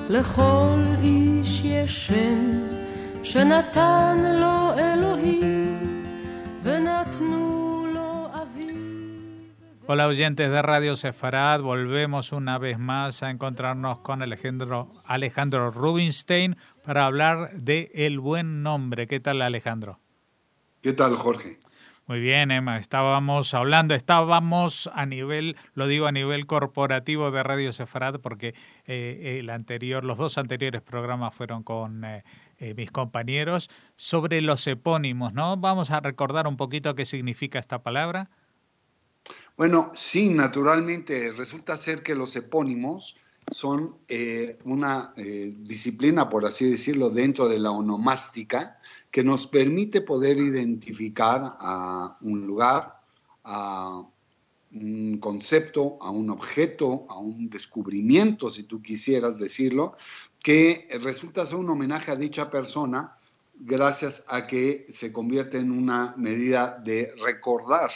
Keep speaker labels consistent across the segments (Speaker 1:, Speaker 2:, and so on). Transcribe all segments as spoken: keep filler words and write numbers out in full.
Speaker 1: לכל איש יש שם שנתן לו אלוהים ונתנו לו אביב.
Speaker 2: Hola oyentes de Radio Sefarad, volvemos una vez más a encontrarnos con Alejandro, Alejandro Rubinstein para hablar de El Buen Nombre. ¿Qué tal, Alejandro?
Speaker 3: ¿Qué tal, Jorge?
Speaker 2: Muy bien, Emma. Estábamos hablando, estábamos a nivel, lo digo a nivel corporativo de Radio Sefarad, porque eh, el anterior, los dos anteriores programas fueron con eh, eh, mis compañeros, sobre los epónimos, ¿no? Vamos a recordar un poquito qué significa esta palabra.
Speaker 3: Bueno, sí, naturalmente resulta ser que los epónimos son eh, una eh, disciplina, por así decirlo, dentro de la onomástica, que nos permite poder identificar a un lugar, a un concepto, a un objeto, a un descubrimiento, si tú quisieras decirlo, que resulta ser un homenaje a dicha persona gracias a que se convierte en una medida de recordar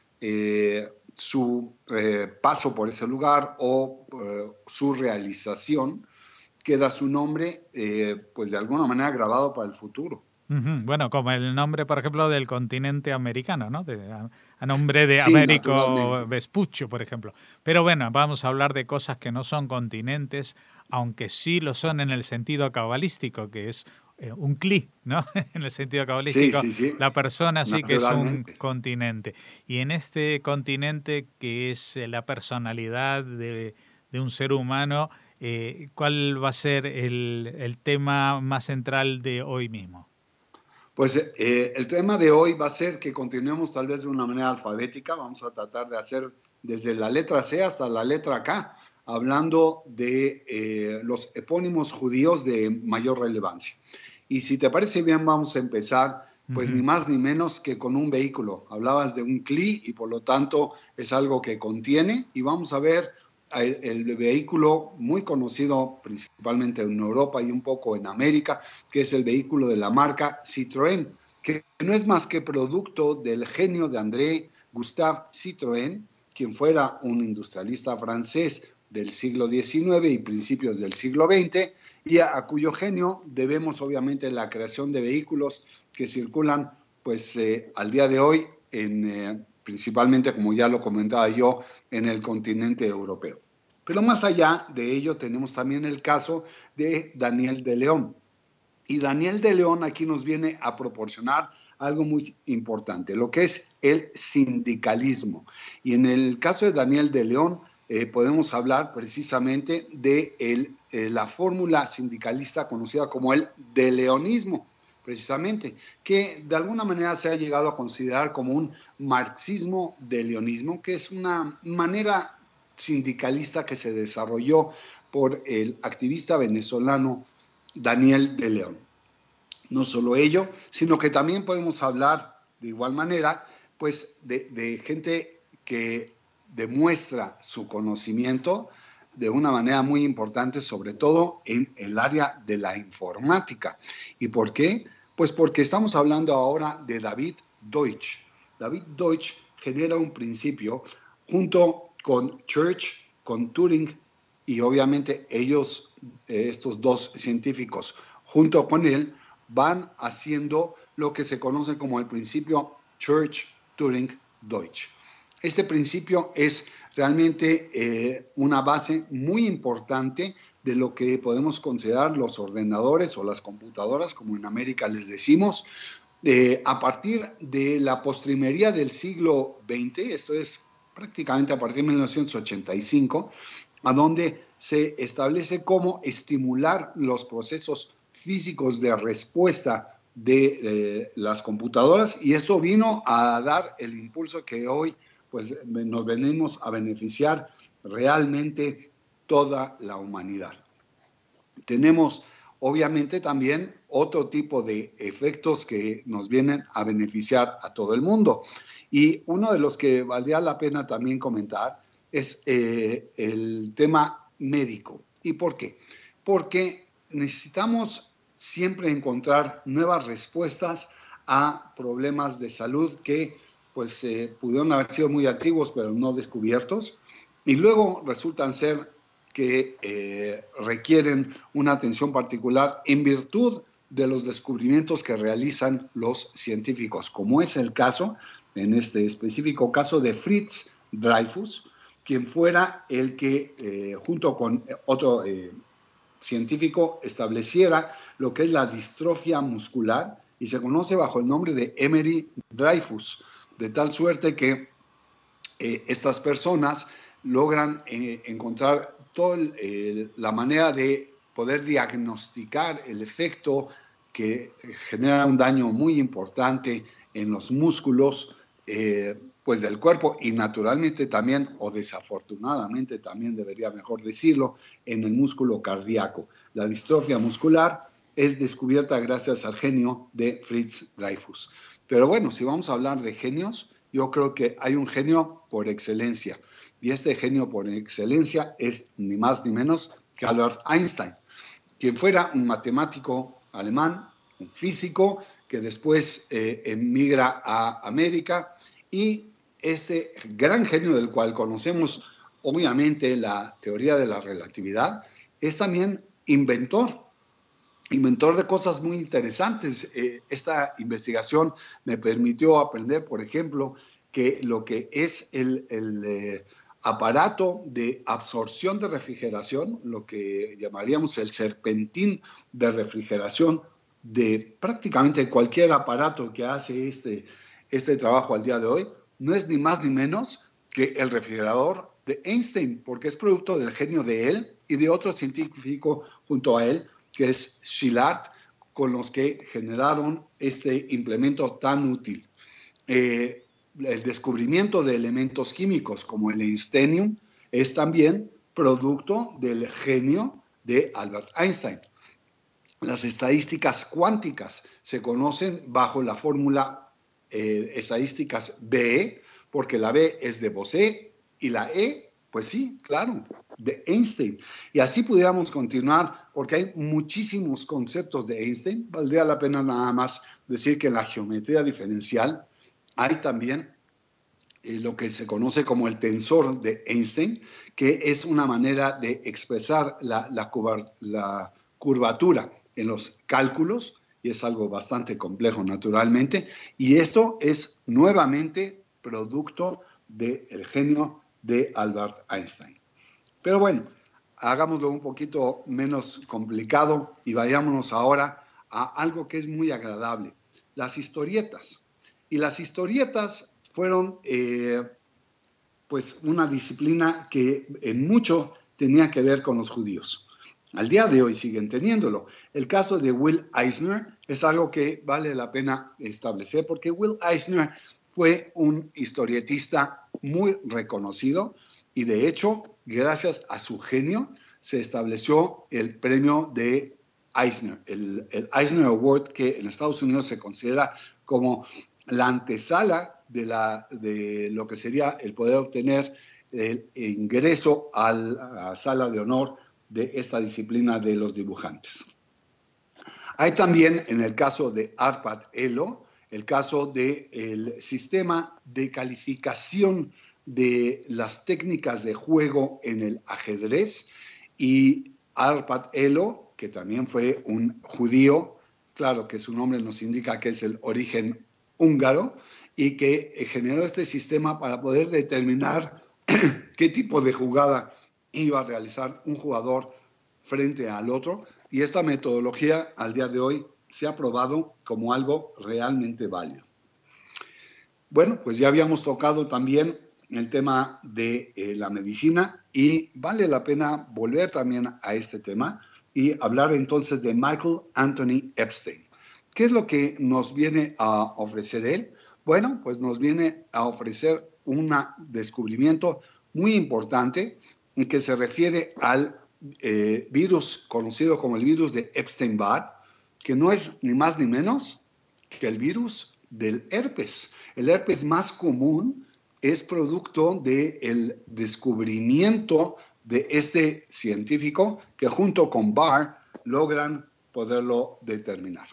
Speaker 3: eh, su eh, paso por ese lugar o eh, su realización, queda su nombre eh, pues de alguna manera grabado para el futuro.
Speaker 2: Uh-huh. Bueno, como el nombre, por ejemplo, del continente americano, ¿no? De, a, a nombre de
Speaker 3: sí,
Speaker 2: Américo Vespuccio, por ejemplo. Pero bueno, vamos a hablar de cosas que no son continentes, aunque sí lo son en el sentido cabalístico, que es eh, un cli, ¿no? En el sentido cabalístico,
Speaker 3: sí, sí, sí.
Speaker 2: La persona sí que es un continente. Y en este continente que es la personalidad de, de un ser humano, eh, ¿cuál va a ser el, el tema más central de hoy mismo?
Speaker 3: Pues eh, el tema de hoy va a ser que continuemos tal vez de una manera alfabética. Vamos a tratar de hacer desde la letra C hasta la letra K, hablando de eh, los epónimos judíos de mayor relevancia. Y si te parece bien, vamos a empezar, pues uh-huh. ni más ni menos que con un vehículo. Hablabas de un cli y por lo tanto es algo que contiene, y vamos a ver El, el vehículo muy conocido principalmente en Europa y un poco en América, que es el vehículo de la marca Citroën, que no es más que producto del genio de André Gustave Citroën, quien fuera un industrialista francés del siglo diecinueve y principios del siglo veinte, y a, a cuyo genio debemos obviamente la creación de vehículos que circulan pues eh, al día de hoy en eh, principalmente, como ya lo comentaba yo, en el continente europeo. Pero más allá de ello tenemos también el caso de Daniel de León. Y Daniel de León aquí nos viene a proporcionar algo muy importante, lo que es el sindicalismo. Y en el caso de Daniel de León eh, podemos hablar precisamente de el, eh, la fórmula sindicalista conocida como el deleonismo, precisamente, que de alguna manera se ha llegado a considerar como un marxismo de leonismo, que es una manera sindicalista que se desarrolló por el activista venezolano Daniel de León. No solo ello, sino que también podemos hablar de igual manera pues de, de gente que demuestra su conocimiento de una manera muy importante, sobre todo en el área de la informática. ¿Y por qué? Pues porque estamos hablando ahora de David Deutsch. David Deutsch genera un principio junto con Church, con Turing, y obviamente ellos, estos dos científicos, junto con él, van haciendo lo que se conoce como el principio Church-Turing-Deutsch. Este principio es realmente eh, una base muy importante de lo que podemos considerar los ordenadores o las computadoras, como en América les decimos, eh, a partir de la postrimería del siglo veinte, esto es prácticamente a partir de mil novecientos ochenta y cinco, a donde se establece cómo estimular los procesos físicos de respuesta de eh, las computadoras, y esto vino a dar el impulso que hoy pues nos venimos a beneficiar realmente toda la humanidad. Tenemos obviamente también otro tipo de efectos que nos vienen a beneficiar a todo el mundo, y uno de los que valdría la pena también comentar es eh, el tema médico. ¿Y por qué? Porque necesitamos siempre encontrar nuevas respuestas a problemas de salud que pues eh, pudieron haber sido muy antiguos pero no descubiertos, y luego resultan ser que eh, requieren una atención particular en virtud de los descubrimientos que realizan los científicos, como es el caso, en este específico caso, de Fritz Dreyfus, quien fuera el que, eh, junto con otro eh, científico, estableciera lo que es la distrofia muscular y se conoce bajo el nombre de Emery Dreyfus, de tal suerte que eh, estas personas logran eh, encontrar toda eh, la manera de poder diagnosticar el efecto que genera un daño muy importante en los músculos eh, pues del cuerpo y naturalmente también, o desafortunadamente también debería mejor decirlo, en el músculo cardíaco. La distrofia muscular es descubierta gracias al genio de Fritz Dreyfus. Pero bueno, si vamos a hablar de genios, yo creo que hay un genio por excelencia. Y este genio por excelencia es ni más ni menos que Albert Einstein, quien fuera un matemático alemán, un físico, que después eh, emigra a América, y este gran genio del cual conocemos obviamente la teoría de la relatividad, es también inventor, inventor de cosas muy interesantes. Eh, esta investigación me permitió aprender, por ejemplo, que lo que es el, el eh, aparato de absorción de refrigeración, lo que llamaríamos el serpentín de refrigeración de prácticamente cualquier aparato que hace este, este trabajo al día de hoy, no es ni más ni menos que el refrigerador de Einstein, porque es producto del genio de él y de otro científico junto a él, que es Szilard, con los que generaron este implemento tan útil. Eh, el descubrimiento de elementos químicos como el einsteinium es también producto del genio de Albert Einstein. Las estadísticas cuánticas se conocen bajo la fórmula eh, estadísticas B E, porque la B es de Bose y la E, pues sí, claro, de Einstein. Y así pudiéramos continuar, porque hay muchísimos conceptos de Einstein. Valdría la pena nada más decir que en la geometría diferencial hay también eh, lo que se conoce como el tensor de Einstein, que es una manera de expresar la, la, la curvatura en los cálculos, y es algo bastante complejo naturalmente, y esto es nuevamente producto del genio de Albert Einstein. Pero bueno, hagámoslo un poquito menos complicado y vayámonos ahora a algo que es muy agradable, las historietas. Y las historietas fueron eh, pues una disciplina que en mucho tenía que ver con los judíos. Al día de hoy siguen teniéndolo. El caso de Will Eisner es algo que vale la pena establecer, porque Will Eisner fue un historietista muy reconocido y de hecho, gracias a su genio, se estableció el premio de Eisner, el, el Eisner Award, que en Estados Unidos se considera como la antesala de, la, de lo que sería el poder obtener el ingreso a la sala de honor de esta disciplina de los dibujantes. Hay también, en el caso de Arpad Elo, el caso del sistema de calificación de las técnicas de juego en el ajedrez, y Arpad Elo, que también fue un judío, claro que su nombre nos indica que es el origen húngaro, y que generó este sistema para poder determinar qué tipo de jugada iba a realizar un jugador frente al otro, y esta metodología al día de hoy se ha probado como algo realmente válido. Bueno, pues ya habíamos tocado también el tema de eh, la medicina, y vale la pena volver también a este tema y hablar entonces de Michael Anthony Epstein. ¿Qué es lo que nos viene a ofrecer él? Bueno, pues nos viene a ofrecer un descubrimiento muy importante en que se refiere al eh, virus conocido como el virus de Epstein-Barr, que no es ni más ni menos que el virus del herpes. El herpes más común es producto del descubrimiento de este científico que junto con Barr logran poderlo determinar.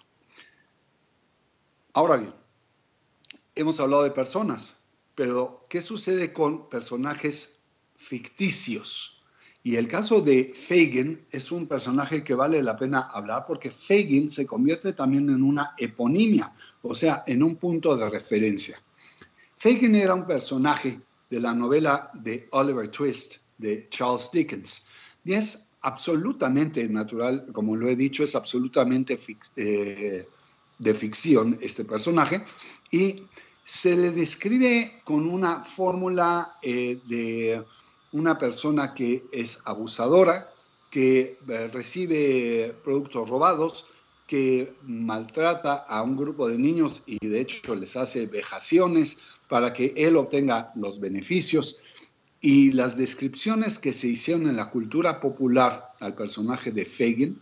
Speaker 3: Ahora bien, hemos hablado de personas, pero ¿qué sucede con personajes ficticios? Y el caso de Fagin es un personaje que vale la pena hablar porque Fagin se convierte también en una eponimia, o sea, en un punto de referencia. Fagin era un personaje de la novela de Oliver Twist de Charles Dickens y es absolutamente natural, como lo he dicho, es absolutamente fic- eh, de ficción este personaje y se le describe con una fórmula eh, de una persona que es abusadora, que eh, recibe productos robados, que maltrata a un grupo de niños y de hecho les hace vejaciones para que él obtenga los beneficios. Y las descripciones que se hicieron en la cultura popular al personaje de Fagin,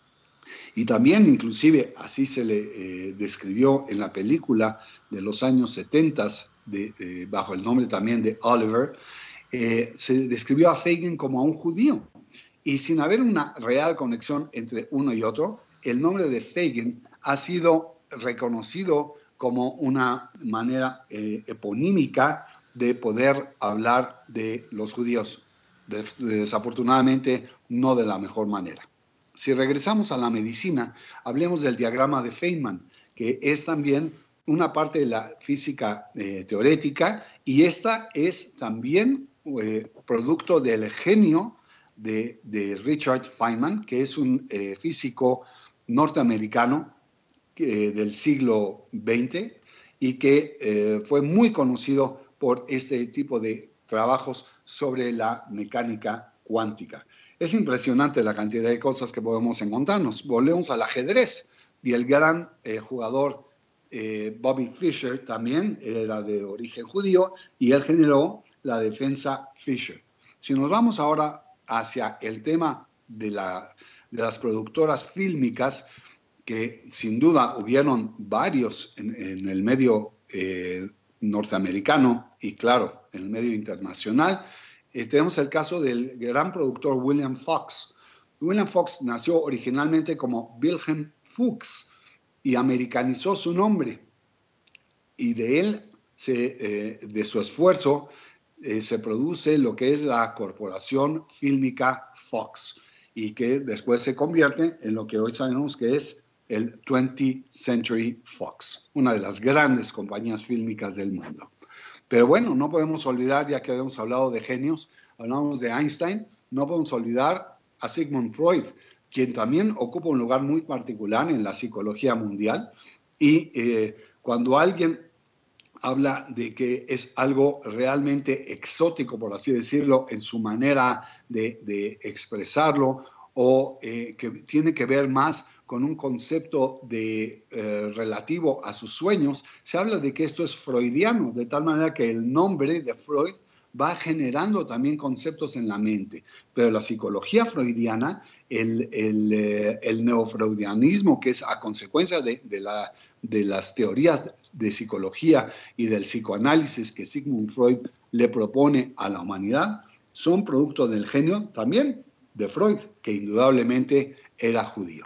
Speaker 3: y también inclusive así se le eh, describió en la película de los años setenta, de, de, bajo el nombre también de Oliver, eh, se describió a Fagin como a un judío. Y sin haber una real conexión entre uno y otro, el nombre de Fagin ha sido reconocido como una manera eh, eponímica de poder hablar de los judíos. Des- desafortunadamente, no de la mejor manera. Si regresamos a la medicina, hablemos del diagrama de Feynman, que es también una parte de la física eh, teorética, y esta es también eh, producto del genio de, de Richard Feynman, que es un eh, físico norteamericano eh, del siglo veinte y que eh, fue muy conocido por este tipo de trabajos sobre la mecánica cuántica. Es impresionante la cantidad de cosas que podemos encontrarnos. Volvemos al ajedrez y el gran eh, jugador eh, Bobby Fischer también era de origen judío y él generó la defensa Fischer. Si nos vamos ahora hacia el tema de, la, de las productoras fílmicas, que sin duda hubieron varios en, en el medio eh, norteamericano y claro, en el medio internacional, eh, tenemos el caso del gran productor William Fox. William Fox nació originalmente como Wilhelm Fuchs y americanizó su nombre. Y de él, se, eh, de su esfuerzo, eh, se produce lo que es la corporación fílmica Fox y que después se convierte en lo que hoy sabemos que es el twentieth Century Fox, una de las grandes compañías fílmicas del mundo. Pero bueno, no podemos olvidar, ya que habíamos hablado de genios, hablamos de Einstein, no podemos olvidar a Sigmund Freud, quien también ocupa un lugar muy particular en la psicología mundial. Y eh, cuando alguien habla de que es algo realmente exótico, por así decirlo, en su manera de, de expresarlo, o eh, que tiene que ver más con un concepto de, eh, relativo a sus sueños, se habla de que esto es freudiano, de tal manera que el nombre de Freud va generando también conceptos en la mente. Pero la psicología freudiana, el, el, eh, el neofreudianismo, que es a consecuencia de, de, la, de las teorías de psicología y del psicoanálisis que Sigmund Freud le propone a la humanidad, son producto del genio también de Freud, que indudablemente era judío.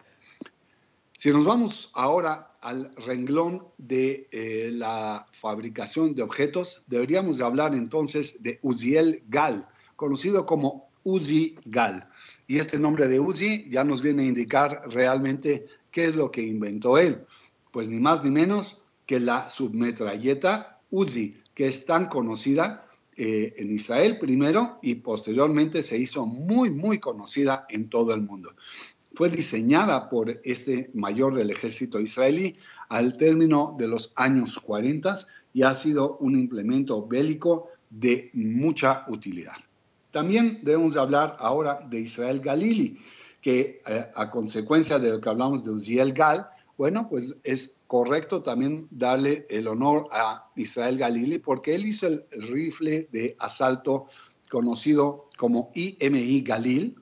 Speaker 3: Si nos vamos ahora al renglón de eh, la fabricación de objetos, deberíamos de hablar entonces de Uziel Gal, conocido como Uzi Gal. Y este nombre de Uzi ya nos viene a indicar realmente qué es lo que inventó él. Pues ni más ni menos que la submetralleta Uzi, que es tan conocida eh, en Israel primero y posteriormente se hizo muy, muy conocida en todo el mundo. Fue diseñada por este mayor del ejército israelí al término de los años cuarenta y ha sido un implemento bélico de mucha utilidad. También debemos de hablar ahora de Israel Galili, que eh, a consecuencia de lo que hablamos de Uziel Gal, bueno, pues es correcto también darle el honor a Israel Galili porque él hizo el rifle de asalto conocido como I M I Galil,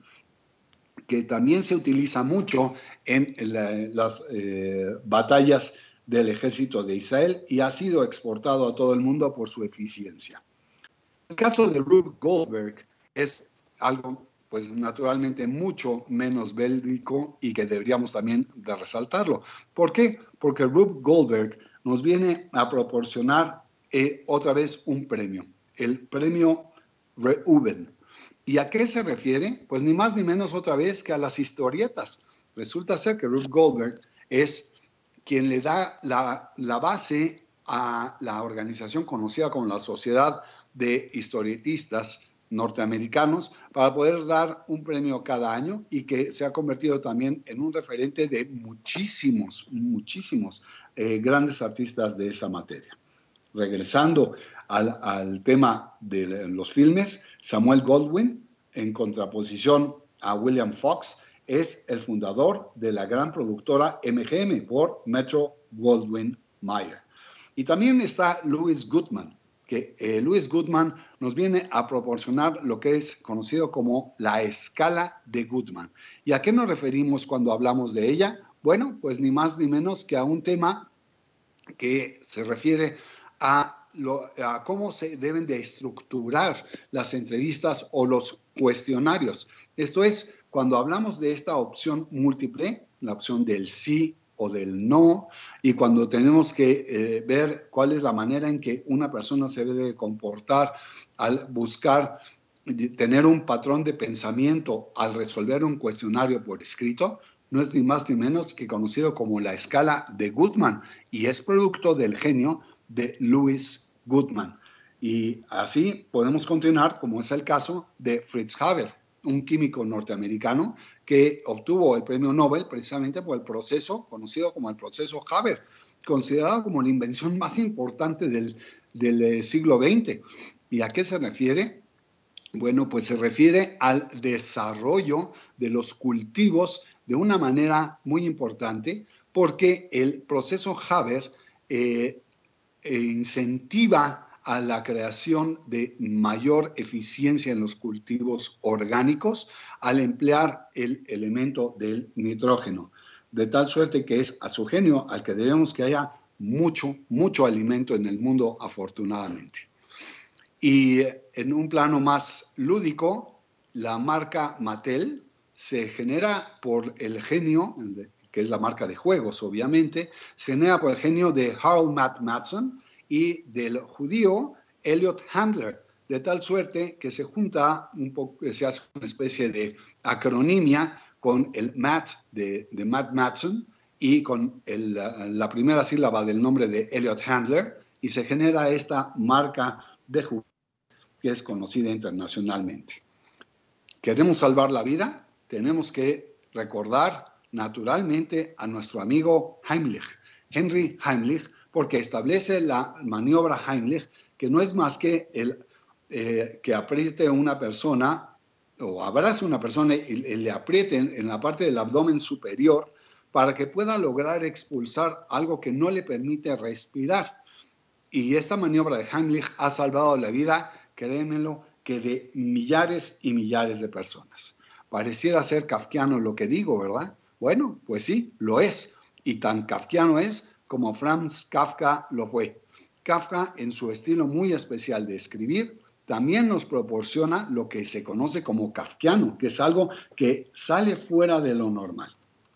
Speaker 3: que también se utiliza mucho en la, las eh, batallas del ejército de Israel y ha sido exportado a todo el mundo por su eficiencia. El caso de Rube Goldberg es algo, pues naturalmente, mucho menos bélico y que deberíamos también de resaltarlo. ¿Por qué? Porque Rube Goldberg nos viene a proporcionar eh, otra vez un premio, el premio Reuben. ¿Y a qué se refiere? Pues ni más ni menos otra vez que a las historietas. Resulta ser que Rube Goldberg es quien le da la, la base a la organización conocida como la Sociedad de Historietistas Norteamericanos para poder dar un premio cada año y que se ha convertido también en un referente de muchísimos, muchísimos eh, grandes artistas de esa materia. Regresando al, al tema de los filmes, Samuel Goldwyn, en contraposición a William Fox, es el fundador de la gran productora M G M por Metro-Goldwyn-Mayer. Y también está Louis Goodman, que eh, Louis Goodman nos viene a proporcionar lo que es conocido como la escala de Goodman. ¿Y a qué nos referimos cuando hablamos de ella? Bueno, pues ni más ni menos que a un tema que se refiere a, lo, a cómo se deben de estructurar las entrevistas o los cuestionarios. Esto es, cuando hablamos de esta opción múltiple, la opción del sí o del no, y cuando tenemos que eh, ver cuál es la manera en que una persona se debe comportar al buscar tener un patrón de pensamiento al resolver un cuestionario por escrito, no es ni más ni menos que conocido como la escala de Goodman, y es producto del genio de Louis Goodman. Y así podemos continuar, como es el caso de Fritz Haber, un químico norteamericano que obtuvo el premio Nobel precisamente por el proceso conocido como el proceso Haber, considerado como la invención más importante del, del siglo veinte. ¿Y a qué se refiere? Bueno, pues se refiere al desarrollo de los cultivos de una manera muy importante, porque el proceso Haber eh, eh, incentiva a la creación de mayor eficiencia en los cultivos orgánicos al emplear el elemento del nitrógeno, de tal suerte que es a su genio al que debemos que haya mucho, mucho alimento en el mundo, afortunadamente. Y en un plano más lúdico, la marca Mattel se genera por el genio, que es la marca de juegos, obviamente, se genera por el genio de Harold Matt Matson y del judío Elliot Handler, de tal suerte que se junta un poco, se hace una especie de acronimia con el Matt de, de Matt Matson y con el, la primera sílaba del nombre de Elliot Handler, y se genera esta marca de juguetes que es conocida internacionalmente. ¿Queremos salvar la vida? Tenemos que recordar naturalmente a nuestro amigo Heimlich, Henry Heimlich, porque establece la maniobra Heimlich, que no es más que el eh, que apriete a una persona o abrace a una persona y, y le apriete en, en la parte del abdomen superior para que pueda lograr expulsar algo que no le permite respirar. Y esta maniobra de Heimlich ha salvado la vida, créemelo, que de millares y millares de personas. Pareciera ser kafkiano lo que digo, ¿verdad? Bueno, pues sí, lo es. Y tan kafkiano es como Franz Kafka lo fue. Kafka, en su estilo muy especial de escribir, también nos proporciona lo que se conoce como kafkiano, que es algo que sale fuera de lo normal.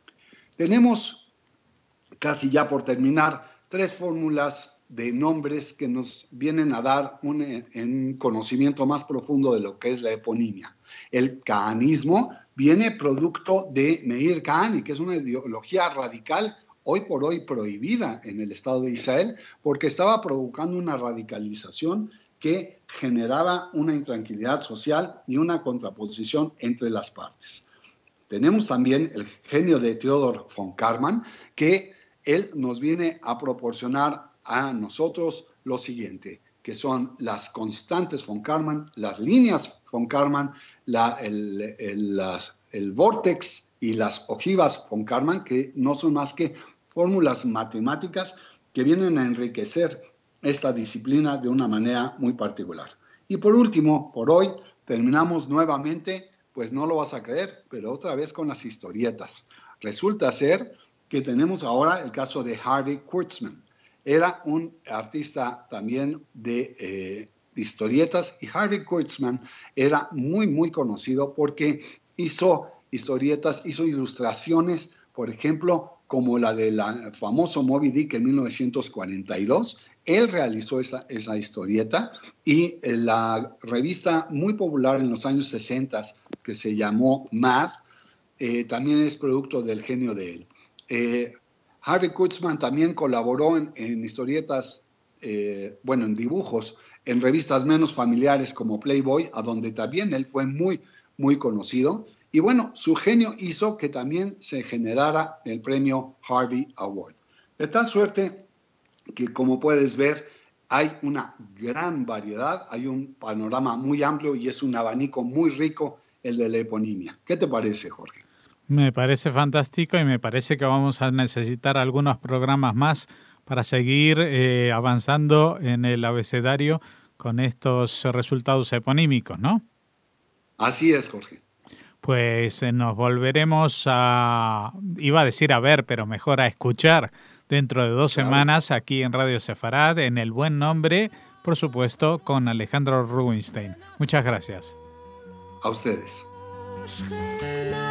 Speaker 3: Tenemos, casi ya por terminar, tres fórmulas de nombres que nos vienen a dar un, un conocimiento más profundo de lo que es la eponimia. El kahanismo viene producto de Meir Kahane, que es una ideología radical hoy por hoy prohibida en el Estado de Israel, porque estaba provocando una radicalización que generaba una intranquilidad social y una contraposición entre las partes. Tenemos también el genio de Theodor von Karman, que él nos viene a proporcionar a nosotros lo siguiente, que son las constantes von Karman, las líneas von Karman, la, el, el, las, el vórtex y las ojivas von Karman, que no son más que fórmulas matemáticas que vienen a enriquecer esta disciplina de una manera muy particular. Y por último, por hoy, terminamos nuevamente, pues no lo vas a creer, pero otra vez con las historietas. Resulta ser que tenemos ahora el caso de Harvey Kurtzman. Era un artista también de eh, historietas, y Harvey Kurtzman era muy, muy conocido porque hizo historietas, hizo ilustraciones, por ejemplo, como la del famoso Moby Dick en mil novecientos cuarenta y dos. Él realizó esa, esa historieta y la revista muy popular en los años sesenta que se llamó Mad, eh, también es producto del genio de él. Eh, Harvey Kurtzman también colaboró en, en historietas, eh, bueno, en dibujos, en revistas menos familiares como Playboy, a donde también él fue muy, muy conocido. Y bueno, su genio hizo que también se generara el premio Harvey Award. De tal suerte que, como puedes ver, hay una gran variedad, hay un panorama muy amplio y es un abanico muy rico el de la eponimia. ¿Qué te parece, Jorge?
Speaker 2: Me parece fantástico y me parece que vamos a necesitar algunos programas más para seguir eh, avanzando en el abecedario con estos resultados eponímicos, ¿no?
Speaker 3: Así es, Jorge.
Speaker 2: Pues eh, nos volveremos a, iba a decir a ver, pero mejor a escuchar dentro de dos claro. semanas aquí en Radio Sefarad, en El Buen Nombre, por supuesto, con Alejandro Rubinstein. Muchas gracias.
Speaker 3: A ustedes.